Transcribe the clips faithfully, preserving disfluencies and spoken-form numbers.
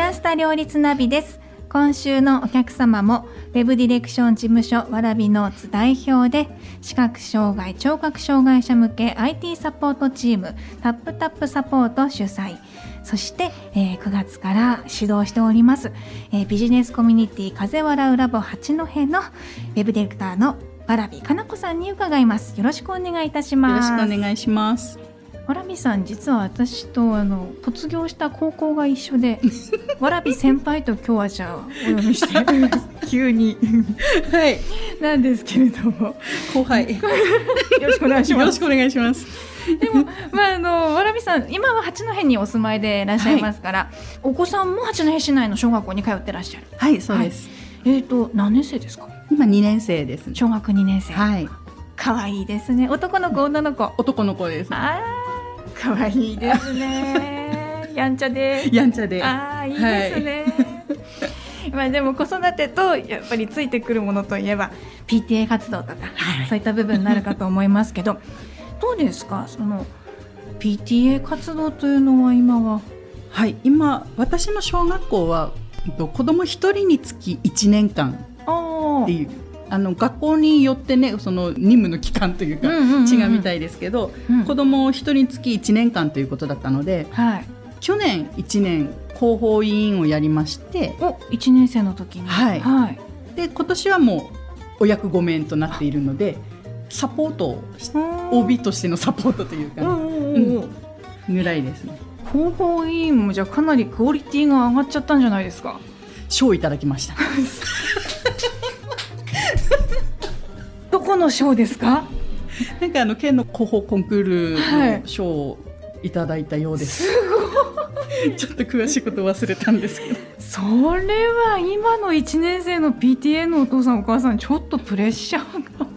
ラスタ両立ナビです。今週のお客様もウェブディレクション事務所わらびノーツ代表で視覚障害聴覚障害者向け アイティー サポートチームタップタップサポート主催、そして、えー、くがつから指導しております、えー、ビジネスコミュニティ風笑うラボ八戸のウェブディレクターのわらびかなこさんに伺います。よろしくお願いいたします。 よろしくお願いします。 わらびさん、実は私とあの卒業した高校が一緒でわらび先輩と今日はじゃあお呼びして急にはいなんですけれども、 後輩よろしくお願いします。 よろしくお願いします。 でも、まあ、あのわらびさん今は八戸にお住まいでいらっしゃいますから、はい、お子さんも八戸市内の小学校に通ってらっしゃる。 はいそうです、 はい、えーと何年生ですか？ 今にねん生です、ね、 小学にねん生。 はい、 かわいいですね。男の子女の子？ 男の子です。 あーかわいいですねやんちゃでやんちゃであーいいですね、はい、まあでも子育てとやっぱりついてくるものといえば ピーティーエー 活動とか、はい、そういった部分になるかと思いますけどどうですか、その ピーティーエー 活動というのは今は？ はい、今私の小学校は子どもひとりにつきいちねんかんっていう、あの学校によってねその任務の期間というか違うみたいですけど、うんうんうん、子どもひとりにつきいちねんかんということだったので、はい、去年いちねん広報委員をやりまして、 おいちねん生の時に、 はいはい、で今年はもうお役御免となっているのでサポートを オービー としてのサポートというか、ね、うん、ぐらいですね。 広報委員もじゃあかなりクオリティが上がっちゃったんじゃないですか？ 賞をいただきましたどこの賞ですか？ なんかあの県の広報コンクールの賞をいただいたようです、 はい、すごいちょっと詳しいこと忘れたんですけどそれは今のいちねん生の ピーティーエー のお父さんお母さんちょっとプレッシャーが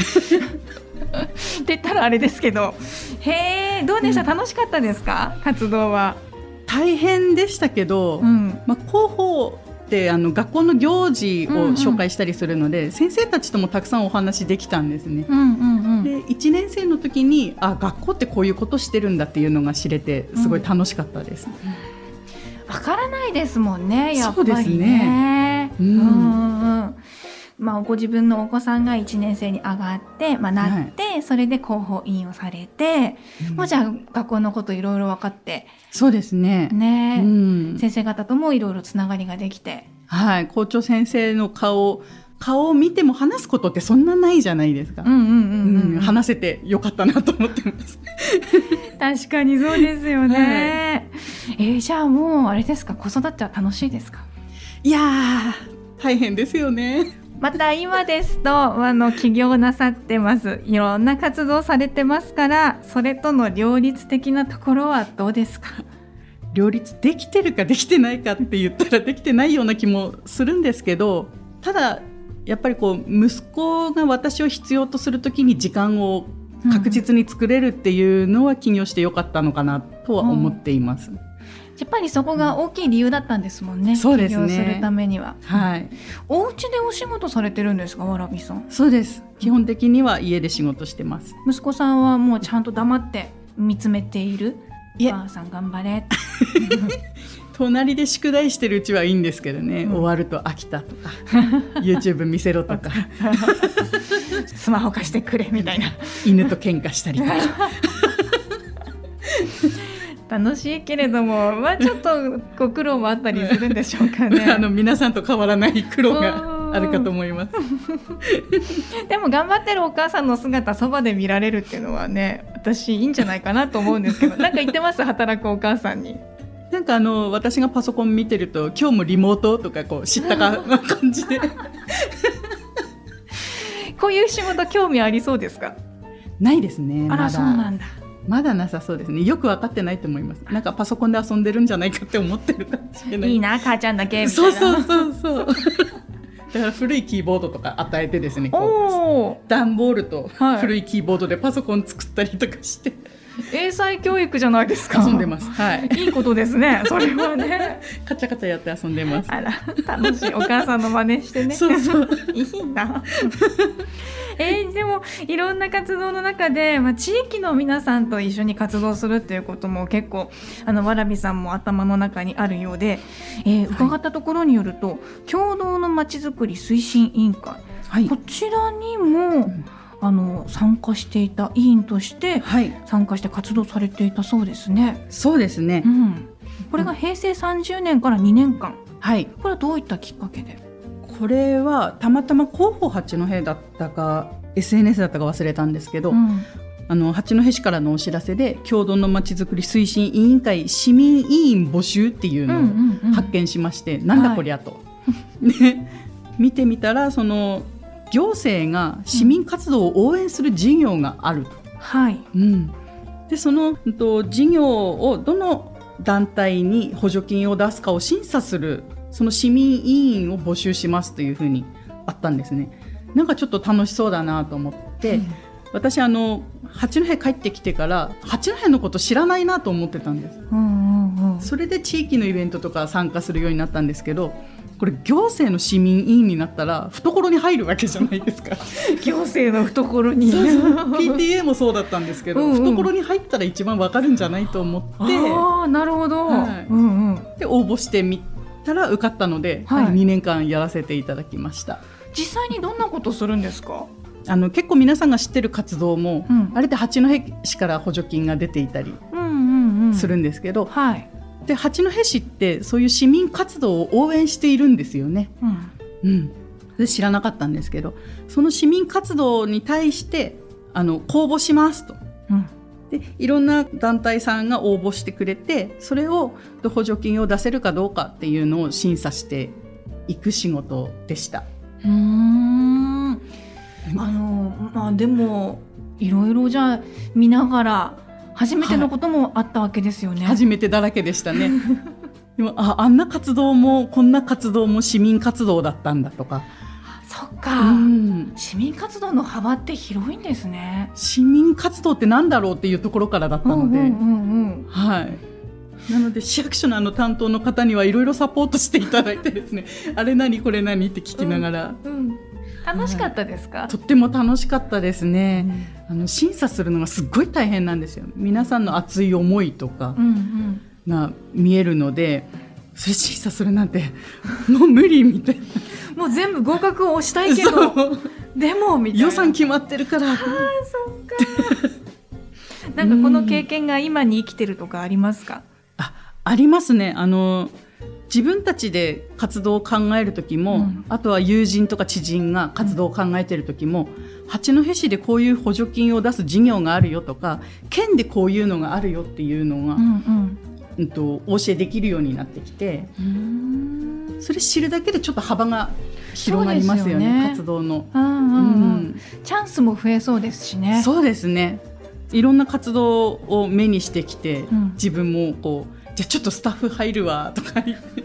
って言ったらあれですけど、へーどうでした、うん、楽しかったですか？活動は大変でしたけど、うんまあ、広報ってあの学校の行事を紹介したりするので、うんうん、先生たちともたくさんお話できたんですね、うんうんうん、でいちねん生の時にあ学校ってこういうことしてるんだっていうのが知れてすごい楽しかったです、 うん、わからないですもんねやっぱりね。 そうですね、うんうんうんまあ、ご自分のお子さんがいちねん生に上がって、まあ、なって、はい、それで広報委員をされて、うん、もうじゃあ学校のこといろいろ分かってそうですね、 ね、うん、先生方ともいろいろつながりができて、 はい、校長先生の顔顔を見ても話すことってそんなないじゃないですか、うんうんうんうん、話せてよかったなと思ってます確かにそうですよね、はいえー、じゃあもうあれですか、子育ては楽しいですか？ いやー大変ですよね。 また今ですとあの起業なさってます、いろんな活動されてますから、それとの両立的なところはどうですか？ 両立できてるかできてないかって言ったらできてないような気もするんですけど、ただやっぱりこう息子が私を必要とするときに時間を確実に作れるっていうのは起業してよかったのかなとは思っています、うんうんやっぱりそこが大きい理由だったんですもんね、 そうですね、 起業するためには、 はい、 お家でお仕事されてるんですか、わらびさん？ そうです、基本的には家で仕事してます。 息子さんはもうちゃんと黙って見つめている？お母さん頑張れ隣で宿題してるうちはいいんですけどね、うん、終わると飽きたとかYouTube 見せろとかスマホ貸してくれみたいな犬と喧嘩したりとか楽しいけれども、まあ、ちょっとご苦労もあったりするんでしょうかねあの皆さんと変わらない苦労があるかと思いますでも頑張ってるお母さんの姿そばで見られるっていうのはね、私いいんじゃないかなと思うんですけどなんか言ってます？働くお母さんに。 なんかあの私がパソコン見てると今日もリモートとかこう知ったかな感じでこういう仕事興味ありそうですか？ ないですね。 あら、まだそうなんだ。 まだなさそうですね。よく分かってないと思います。なんかパソコンで遊んでるんじゃないかって思ってるかもしれない。 いいな母ちゃんだけみたいな。 そうそうそうそうだから古いキーボードとか与えてですね、こう段ボールと古いキーボードでパソコン作ったりとかして、は英才教育じゃないですか。 遊んでます、はい、 いいことですねそれはね。 カチャカチャやって遊んでます。 あら楽しい。お母さんの真似してね。 そうそういいなえー、でもいろんな活動の中で、まあ、地域の皆さんと一緒に活動するっていうことも結構あのわらびさんも頭の中にあるようで、えー、伺ったところによると、はい、共同のまちづくり推進委員会、はい、こちらにも、うん、あの参加していた委員として参加して活動されていたそうですね。 はい、そうですね、 うん、これがへいせいさんじゅうねんからにねんかん、 はい、 これはどういったきっかけで？ これはたまたま広報八戸だったか エスエヌエス だったか忘れたんですけど、うん、あの八戸市からのお知らせで共同のまちづくり推進委員会市民委員募集っていうのを発見しまして、うんうんうん、なんだこりゃと、はい、で見てみたらその行政が市民活動を応援する事業があると、 はい、 うん、でそのと事業をどの団体に補助金を出すかを審査するその市民委員を募集しますというふうにあったんですね。なんかちょっと楽しそうだなと思って、うん、私あの八戸帰ってきてから八戸のこと知らないなと思ってたんです、うんうんうん、それで地域のイベントとか参加するようになったんですけど、これ行政の市民委員になったら懐に入るわけじゃないですか行政の懐にそうそう ピーティーエー もそうだったんですけど、うんうん、懐に入ったら一番わかるんじゃないと思って、 あーなるほど、はいうんうん、 で応募してみたら受かったので、はい、にねんかんやらせていただきました。 実際にどんなことするんですか？ あの結構皆さんが知ってる活動も、うん、あれで八戸市から補助金が出ていたりするんですけど、うんうんうんはい、で八戸市ってそういう市民活動を応援しているんですよね、うんうん、で知らなかったんですけど、その市民活動に対してあの公募しますと、うん、でいろんな団体さんが応募してくれて、それを補助金を出せるかどうかっていうのを審査していく仕事でした。 うーんあの、まあ、でもいろいろじゃあ見ながら初めてのこともあったわけですよね、 はい、初めてだらけでしたねでも あ, あんな活動もこんな活動も市民活動だったんだとか。 そっか、うん、市民活動の幅って広いんですね。 市民活動ってなんだろうっていうところからだったので、うんうんうんうん、はいなので市役所のあの担当の方にはいろいろサポートしていただいてですねあれ何これ何って聞きながら、うんうん、 楽しかったですか？ とっても楽しかったですね、うん、あの審査するのがすっごい大変なんですよ。皆さんの熱い思いとかが見えるので、うんうん、それ審査するなんてもう無理みたいなもう全部合格を押したいけどでもみたいな予算決まってるからあそっかなんかこの経験が今に生きてるとかありますか？ あ, ありますね。あの自分たちで活動を考える時も、うん、あとは友人とか知人が活動を考えている時も、うん、八戸市でこういう補助金を出す事業があるよとか県でこういうのがあるよっていうのが、うんうんうん、とお教えできるようになってきて、うーんそれ知るだけでちょっと幅が広がりますよね、よね活動の、うんうんうん、 チャンスも増えそうですしね。 そうですね。いろんな活動を目にしてきて、うん、自分もこうじゃあちょっとスタッフ入るわとか言って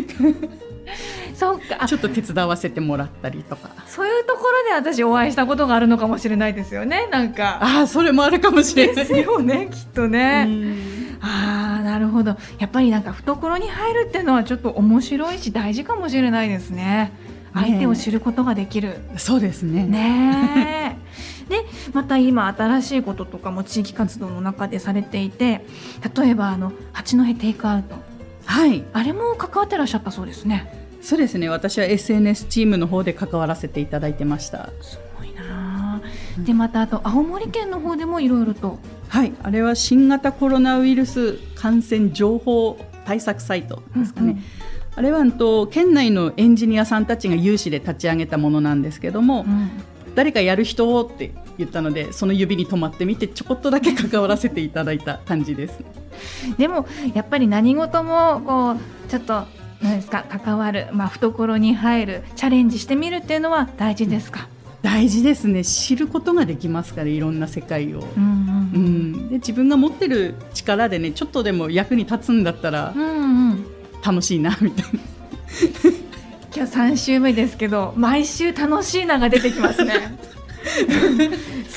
そうかちょっと手伝わせてもらったりとか、 そういうところで私お会いしたことがあるのかもしれないですよね。なんかあそれもあるかもしれないですよねきっとね。あなるほど。やっぱりなんか懐に入るっていうのはちょっと面白いし大事かもしれないですね。相手を知ることができる、ね、 そうですね。 ねでまた今新しいこととかも地域活動の中でされていて、例えばあの八戸テイクアウト、はい、あれも関わってらっしゃったそうですね。 そうですね。私は エスエヌエス チームの方で関わらせていただいてました。 すごいな、うん、でまたあと青森県の方でもいろいろと、 はい、あれは新型コロナウイルス感染情報対策サイトですかね、うんうん、あれはと県内のエンジニアさんたちが有志で立ち上げたものなんですけども、うん、誰かやる人をって言ったのでその指に止まってみてちょこっとだけ関わらせていただいた感じですでもやっぱり何事もこうちょっと何ですか関わる、まあ、懐に入るチャレンジしてみるっていうのは大事ですか？ 大事ですね。知ることができますからいろんな世界を、うんうんうん、で自分が持ってる力でねちょっとでも役に立つんだったら、うんうん、楽しいなみたいな今日さん週目ですけど毎週楽しいなが出てきますねす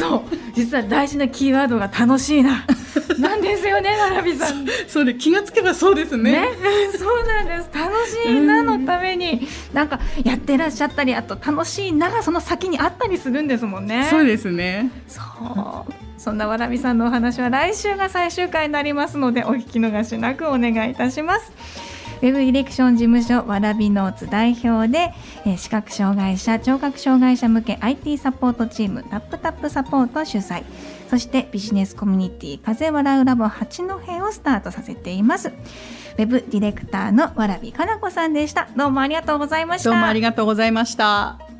そう実は大事なキーワードが楽しいななんですよね、わらびさん。 それ気がつけばそうですね。 ねそうなんです。楽しいなのためになんかやってらっしゃったり、あと楽しいながその先にあったりするんですもんね。 そうですね。 そうそんなわらびさんのお話は来週が最終回になりますので、お聞き逃しなくお願いいたします。ウェブディレクション事務所わらびノーツ代表で、えー、視覚障害者聴覚障害者向け アイティー サポートチームタップタップサポート主催、そしてビジネスコミュニティ風笑うラボ八戸をスタートさせています。ウェブディレクターのわらびかなこさんでした。どうもありがとうございました。 どうもありがとうございました。